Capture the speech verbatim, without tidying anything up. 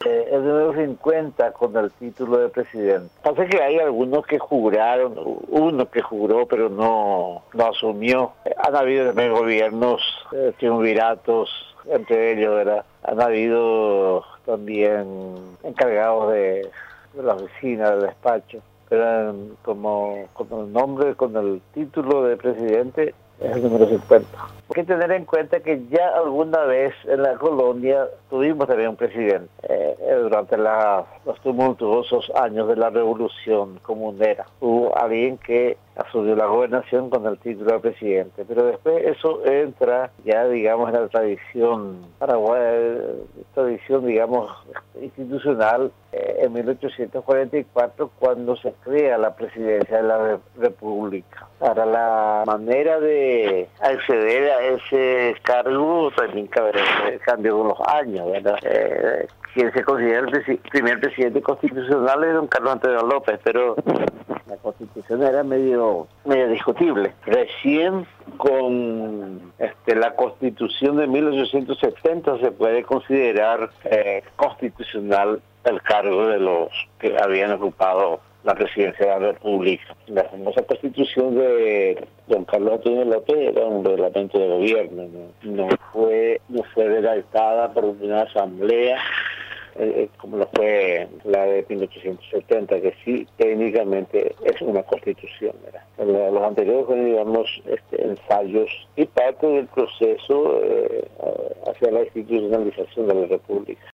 eh, el número cincuenta con el título de presidente. Pasa que hay algunos que juraron, uno que juró pero no, no asumió. Han habido también gobiernos, eh, triunviratos, entre ellos, ¿verdad? Han habido también encargados de, de la oficina, del despacho, pero como con el nombre, con el título de presidente, es el número cincuenta. Hay que tener en cuenta que ya alguna vez en la colonia tuvimos también un presidente, eh, durante la, los tumultuosos años de la revolución comunera. Hubo alguien que asumió la gobernación con el título de presidente, pero después eso entra ya, digamos, en la tradición paraguaya, tradición, digamos, institucional, eh, en mil ochocientos cuarenta y cuatro, cuando se crea la presidencia de la re República. Para la manera de acceder a ese cargo también cambió con los años, ¿verdad? Eh, quien se considera el presi primer presidente constitucional es don Carlos Antonio López, pero la constitución era medio, medio discutible. Recién con este, la constitución de mil ochocientos setenta se puede considerar eh, constitucional el cargo de los que habían ocupado la presidencia de la República. La famosa constitución de don Carlos Antonio López era un reglamento de gobierno, no, no fue no fue redactada por una asamblea, eh, como lo fue la de mil ochocientos setenta, que sí técnicamente es una constitución, ¿verdad? Los anteriores fueron, digamos, este, ensayos y parte del proceso eh, hacia la institucionalización de la República.